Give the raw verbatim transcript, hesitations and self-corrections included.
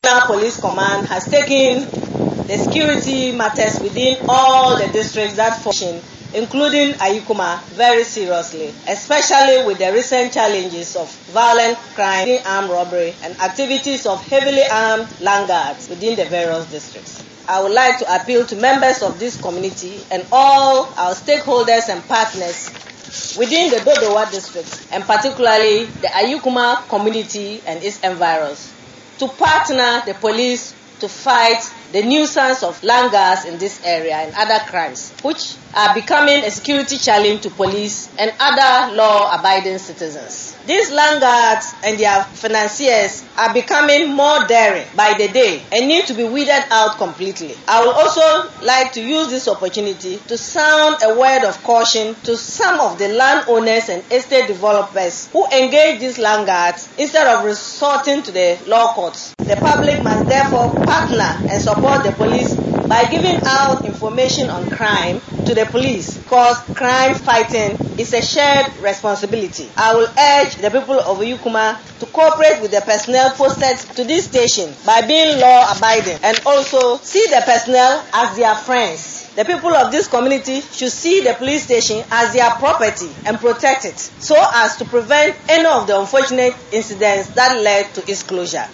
Police Command has taken the security matters within all the districts that function, including Ayikuma, very seriously, especially with the recent challenges of violent crime, armed robbery, and activities of heavily armed landguards within the various districts. I would like to appeal to members of this community and all our stakeholders and partners within the Dodowa district, and particularly the Ayikuma community and its environs, to partner the police to fight the nuisance of landguards in this area and other crimes, which are becoming a security challenge to police and other law-abiding citizens. These landguards and their financiers are becoming more daring by the day and need to be weeded out completely. I would also like to use this opportunity to sound a word of caution to some of the landowners and estate developers who engage these landguards instead of resorting to the law courts. The public must therefore partner and support the police by giving out information on crime to the police, because crime fighting is a shared responsibility. I will urge the people of Ayikuma to cooperate with the personnel posted to this station by being law-abiding and also see the personnel as their friends. The people of this community should see the police station as their property and protect it so as to prevent any of the unfortunate incidents that led to its closure.